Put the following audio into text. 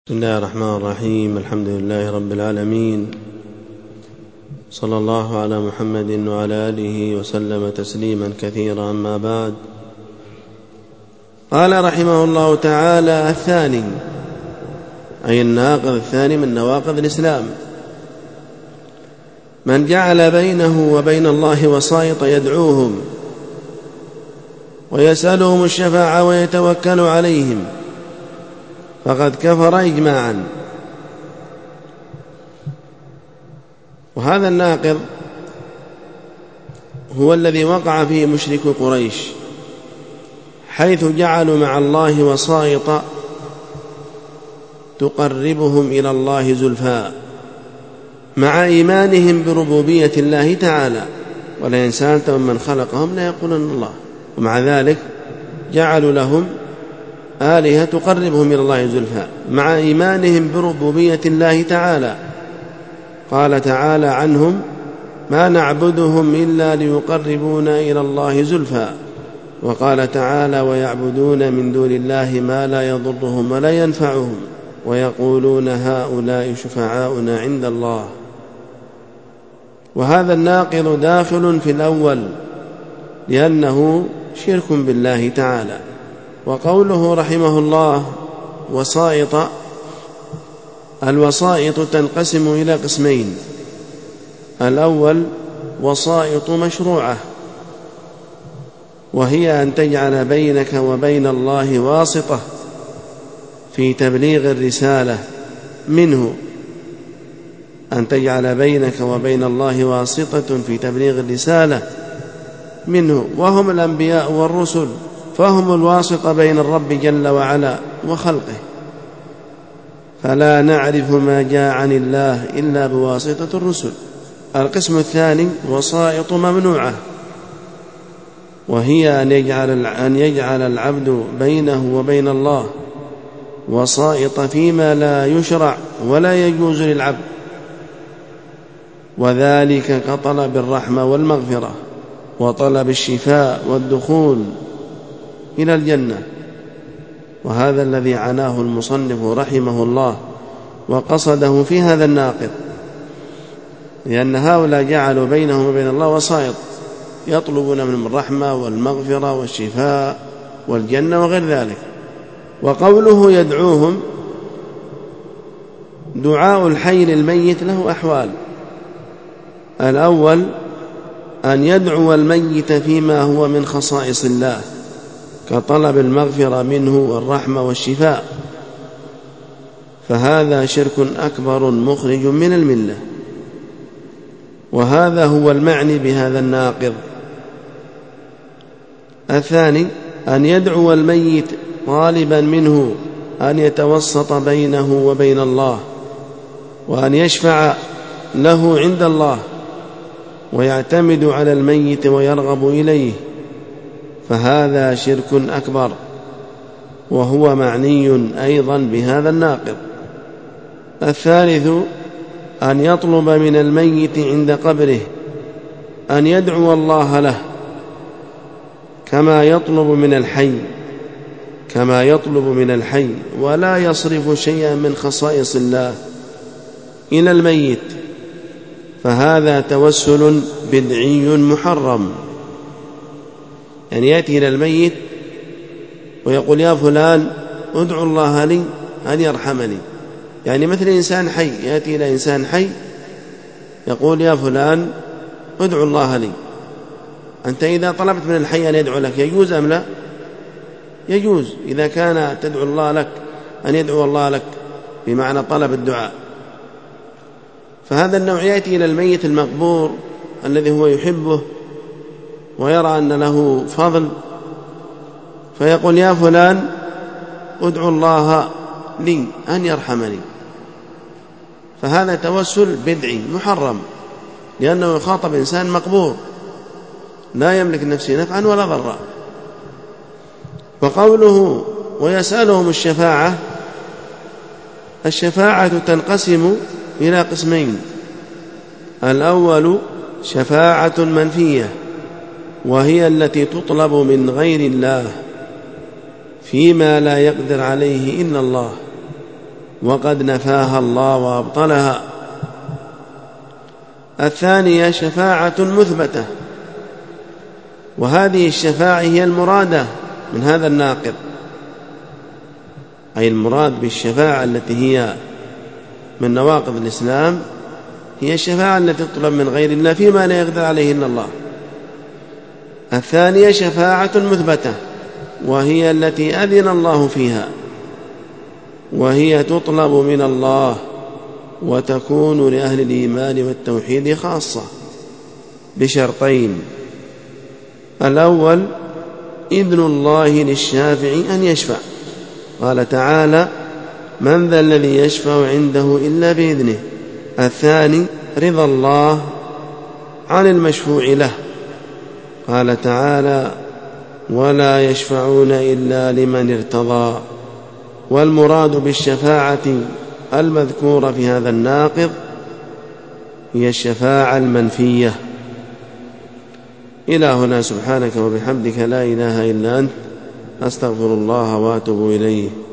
بسم الله الرحمن الرحيم. الحمد لله رب العالمين، صلى الله على محمد وعلى آله وسلم تسليما كثيرا. أما بعد، قال رحمه الله تعالى: الثاني، أي الناقض الثاني من نواقض الإسلام، من جعل بينه وبين الله وسائط يدعوهم ويسألهم الشفاعة ويتوكل عليهم فقد كفر إجماعا. وهذا الناقض هو الذي وقع فيه مشرك قريش، حيث جعلوا مع الله وسائط تقربهم إلى الله زلفى، مع إيمانهم بربوبية الله تعالى، ولئن سألتهم من خلقهم ليقولن الله، ومع ذلك جعلوا لهم آلهة تقربهم إلى الله زلفى مع إيمانهم بربوبية الله تعالى. قال تعالى عنهم: ما نعبدهم إلا ليقربونا إلى الله زلفى. وقال تعالى: ويعبدون من دون الله ما لا يضرهم ولا ينفعهم ويقولون هؤلاء شفعاؤنا عند الله. وهذا الناقض داخل في الأول، لأنه شرك بالله تعالى. وقوله رحمه الله وسائط، الوسائط تنقسم إلى قسمين: الأول وسائط مشروعة، وهي أن تجعل بينك وبين الله واسطة في تبليغ الرسالة منه، أن تجعل بينك وبين الله واسطة في تبليغ الرسالة منه، وهم الأنبياء والرسل، فهم الواسطة بين الرب جل وعلا وخلقه، فلا نعرف ما جاء عن الله إلا بواسطة الرسل. القسم الثاني وسائط ممنوعة، وهي أن يجعل العبد بينه وبين الله وسائط فيما لا يشرع ولا يجوز للعبد، وذلك كطلب الرحمة والمغفرة وطلب الشفاء والدخول إلى الجنة. وهذا الذي عناه المصنف رحمه الله وقصده في هذا الناقض، لأن هؤلاء جعلوا بينهم وبين الله وسائط يطلبون منهم الرحمة والمغفرة والشفاء والجنة وغير ذلك. وقوله يدعوهم، دعاء الحي للميت له أحوال: الأول أن يدعو الميت فيما هو من خصائص الله كطلب المغفرة منه والرحمة والشفاء، فهذا شرك أكبر مخرج من الملة، وهذا هو المعني بهذا الناقض. الثاني أن يدعو الميت طالبا منه أن يتوسط بينه وبين الله وأن يشفع له عند الله ويعتمد على الميت ويرغب إليه، فهذا شرك أكبر، وهو معني أيضا بهذا الناقض. الثالث أن يطلب من الميت عند قبره أن يدعو الله له كما يطلب من الحي ولا يصرف شيئا من خصائص الله إلى الميت، فهذا توسل بدعي محرم. يعني يأتي إلى الميت ويقول: يا فلان ادعو الله لي أن يرحمني. يعني مثل إنسان حي يأتي إلى إنسان حي يقول: يا فلان ادعو الله لي. أنت إذا طلبت من الحي أن يدعو لك يجوز أم لا؟ يجوز، إذا كان تدعو الله لك أن يدعو الله لك بمعنى طلب الدعاء. فهذا النوع يأتي إلى الميت المقبور الذي هو يحبه ويرى أن له فضل، فيقول: يا فلان ادعو الله لي أن يرحمني. فهذا توسل بدعي محرم، لأنه يخاطب إنسان مقبور لا يملك نفسه نفعا ولا ضرا. وقوله ويسألهم الشفاعة، الشفاعة تنقسم إلى قسمين: الأول شفاعة منفية، وهي التي تطلب من غير الله فيما لا يقدر عليه إلا الله، وقد نفاها الله وأبطلها. الثانية شفاعة مثبتة، وهذه الشفاعة هي المرادة من هذا الناقض، أي المراد بالشفاعة التي هي من نواقض الإسلام هي الشفاعة التي تطلب من غير الله فيما لا يقدر عليه إلا الله. الثانية شفاعة مثبتة، وهي التي أذن الله فيها، وهي تطلب من الله وتكون لأهل الإيمان والتوحيد خاصة بشرطين: الأول إذن الله للشافع أن يشفع، قال تعالى: من ذا الذي يشفع عنده إلا بإذنه. الثاني رضا الله عن المشفوع له، قال تعالى: ولا يشفعون إلا لمن ارتضى. والمراد بالشفاعة المذكورة في هذا الناقض هي الشفاعة المنفية. إلى هنا، سبحانك وبحمدك لا إله إلا أنت، أستغفر الله وأتوب إليه.